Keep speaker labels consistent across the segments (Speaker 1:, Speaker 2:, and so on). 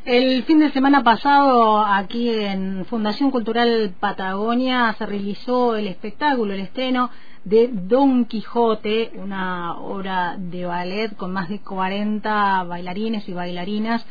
Speaker 1: El fin de semana pasado, aquí en Fundación Cultural Patagonia, se realizó el espectáculo, el estreno de Don Quijote, una obra de ballet con más de 40 bailarines y bailarinas,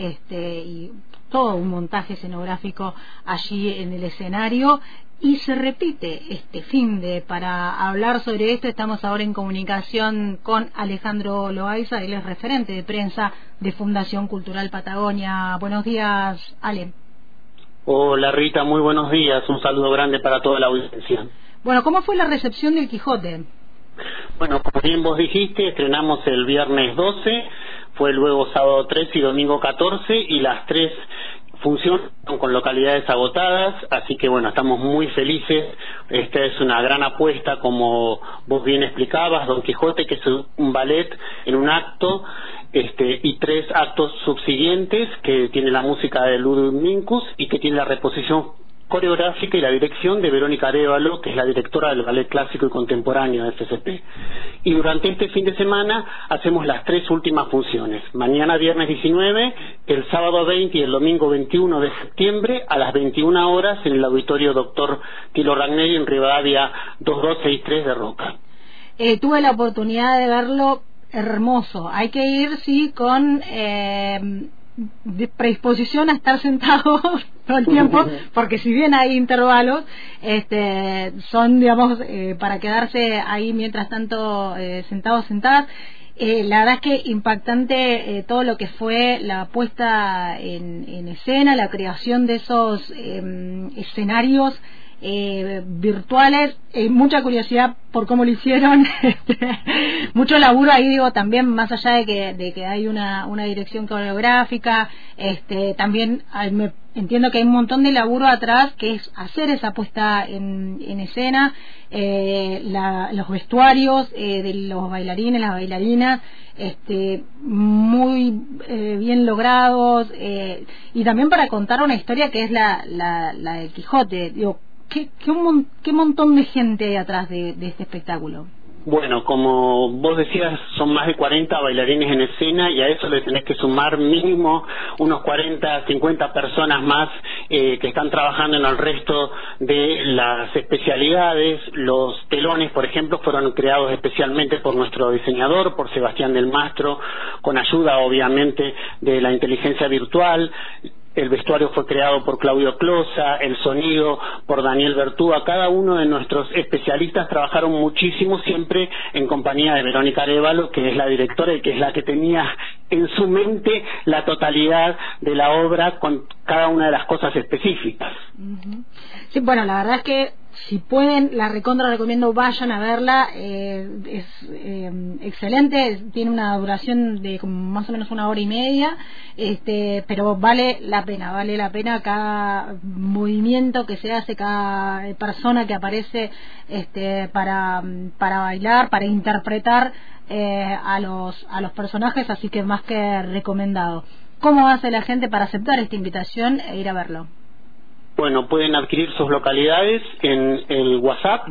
Speaker 1: y todo un montaje escenográfico allí en el escenario. Y se repite este finde. Para hablar sobre esto estamos ahora en comunicación con Alejandro Loaiza, él es referente de prensa de Fundación Cultural Patagonia. Buenos días, Ale.
Speaker 2: Hola Rita, muy buenos días, un saludo grande para toda la audiencia.
Speaker 1: Bueno, ¿cómo fue la recepción del Quijote?
Speaker 2: Bueno, como bien vos dijiste, estrenamos el viernes 12, fue luego sábado 13 y domingo 14, y las tres funciones con localidades agotadas, así que bueno, estamos muy felices. Esta es una gran apuesta, como vos bien explicabas, Don Quijote, que es un ballet en un acto, y tres actos subsiguientes, que tiene la música de Ludwig Minkus y que tiene la reposición coreográfica y la dirección de Verónica Arévalo, que es la directora del Ballet Clásico y Contemporáneo de FCP. Y durante este fin de semana hacemos las tres últimas funciones: mañana viernes 19, el sábado 20 y el domingo 21 de septiembre a las 21 horas en el auditorio Dr. Tilo Ragnelli en Rivadavia 2263 de Roca.
Speaker 1: Tuve la oportunidad de verlo, hermoso. Hay que ir, sí, con de predisposición a estar sentados todo el tiempo, porque si bien hay intervalos, son, digamos, para quedarse ahí mientras tanto sentados, sentadas. La verdad es que impactante todo lo que fue la puesta en escena, la creación de esos escenarios virtuales, mucha curiosidad por cómo lo hicieron. Mucho laburo ahí, digo, también, más allá de que hay una dirección coreográfica, también entiendo que hay un montón de laburo atrás, que es hacer esa puesta en escena, los vestuarios de los bailarines, las bailarinas, muy bien logrados, y también para contar una historia que es la del Quijote. Digo, ¿Qué montón de gente hay atrás de este espectáculo?
Speaker 2: Bueno, como vos decías, son más de 40 bailarines en escena, y a eso le tenés que sumar mínimo unos 40, 50 personas más que están trabajando en el resto de las especialidades. Los telones, por ejemplo, fueron creados especialmente por nuestro diseñador, por Sebastián del Mastro, con ayuda obviamente de la inteligencia virtual. El vestuario fue creado por Claudio Closa, el sonido por Daniel Bertúa. Cada uno de nuestros especialistas trabajaron muchísimo, siempre en compañía de Verónica Arévalo, que es la directora y que es la que tenía en su mente la totalidad de la obra con cada una de las cosas específicas.
Speaker 1: Sí, bueno, la verdad es que si pueden, la recontra recomiendo, vayan a verla. Es excelente, tiene una duración de como más o menos 1 hora y media, pero vale la pena cada movimiento que se hace, cada persona que aparece para bailar, para interpretar a los personajes, así que más que recomendado. ¿Cómo hace la gente para aceptar esta invitación e ir a verlo?
Speaker 2: Bueno, pueden adquirir sus localidades en el WhatsApp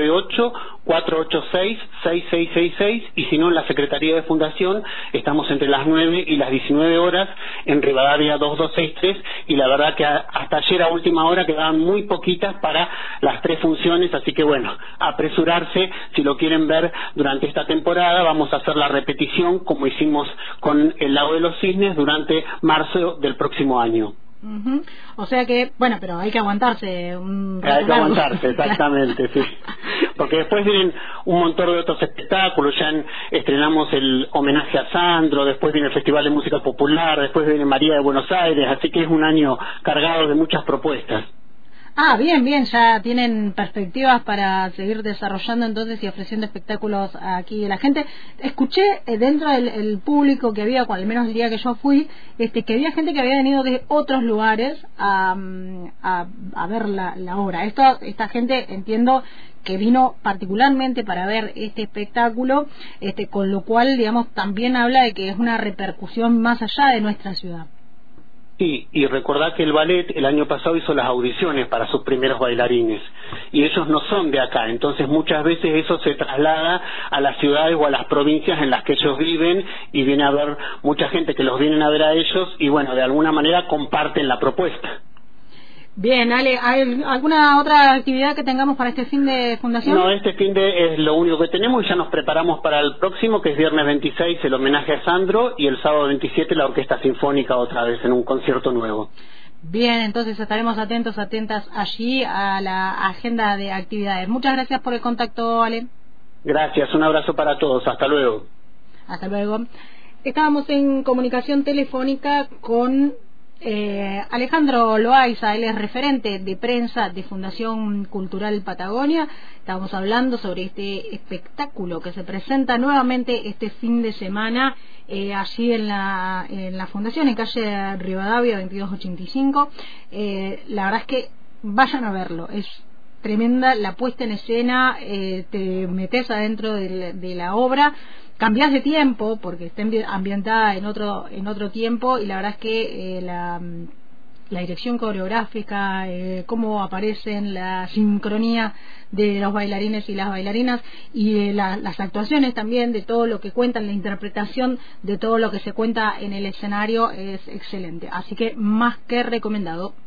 Speaker 2: 298-486-6666, y si no, en la Secretaría de Fundación estamos entre las 9 y las 19 horas en Rivadavia 2263, y la verdad que hasta ayer a última hora quedaban muy poquitas para las tres funciones, así que bueno, apresurarse si lo quieren ver durante esta temporada. Vamos a hacer la repetición como hicimos con El Lago de los Cisnes durante marzo del próximo año.
Speaker 1: O sea que, bueno, pero hay que aguantarse un rato.
Speaker 2: Hay que aguantarse, exactamente, sí. Porque después vienen un montón de otros espectáculos. Estrenamos el homenaje a Sandro, después viene el Festival de Música Popular, después viene María de Buenos Aires, así que es un año cargado de muchas propuestas.
Speaker 1: Bien, ya tienen perspectivas para seguir desarrollando entonces y ofreciendo espectáculos aquí a la gente. Escuché dentro del público que había, al menos el día que yo fui, que había gente que había venido de otros lugares a ver la obra. Esta gente, entiendo que vino particularmente para ver este espectáculo, con lo cual, digamos, también habla de que es una repercusión más allá de nuestra ciudad.
Speaker 2: Sí, y recordá que el ballet el año pasado hizo las audiciones para sus primeros bailarines y ellos no son de acá, entonces muchas veces eso se traslada a las ciudades o a las provincias en las que ellos viven y viene a ver mucha gente que los vienen a ver a ellos y bueno, de alguna manera comparten la propuesta.
Speaker 1: Bien, Ale, ¿hay alguna otra actividad que tengamos para este fin de fundación?
Speaker 2: No, este fin de es lo único que tenemos y ya nos preparamos para el próximo, que es viernes 26, el homenaje a Sandro, y el sábado 27 la Orquesta Sinfónica otra vez en un concierto nuevo.
Speaker 1: Bien, entonces estaremos atentas allí a la agenda de actividades. Muchas gracias por el contacto, Ale.
Speaker 2: Gracias, un abrazo para todos, hasta luego.
Speaker 1: Hasta luego. Estábamos en comunicación telefónica con Alejandro Loaiza, él es referente de prensa de Fundación Cultural Patagonia. Estamos hablando sobre este espectáculo que se presenta nuevamente este fin de semana allí en la Fundación, en calle Rivadavia 2285. La verdad es que vayan a verlo, es tremenda la puesta en escena, te metes adentro de la obra. Cambias de tiempo porque está ambientada en otro tiempo y la verdad es que la dirección coreográfica, cómo aparecen, la sincronía de los bailarines y las bailarinas y las actuaciones también, de todo lo que cuentan, la interpretación de todo lo que se cuenta en el escenario es excelente, así que más que recomendado.